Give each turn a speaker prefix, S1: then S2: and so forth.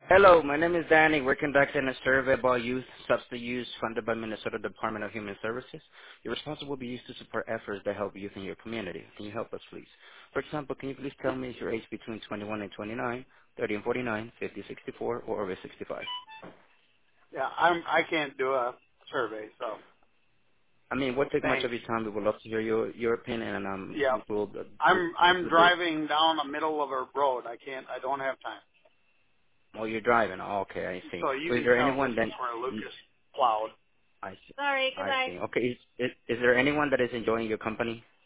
S1: Hello, my name is Danny. We're conducting a survey about youth substance use funded by Minnesota Department of Human Services. Your response will be used to support efforts that help youth in your community. Can you help us, please? For example, can you please tell me is your age between 21 and 29, 30 and 49, 50, 64, or over 65?
S2: Yeah, I can't do a survey, so
S1: I mean, it won't take much
S2: thanks.
S1: of your time. We would love to hear your opinion, and
S2: Yeah,
S1: we'll
S2: I'm
S1: do.
S2: driving down the middle of a road. I don't have time.
S1: Oh, you're driving. Oh, okay, I see.
S2: So you
S1: So is
S2: can
S1: there
S2: tell this
S1: anyone that?
S2: is where Lucas plowed.
S1: I see.
S2: Sorry,
S1: I
S2: goodbye.
S1: see. Okay, is there anyone that is enjoying your company?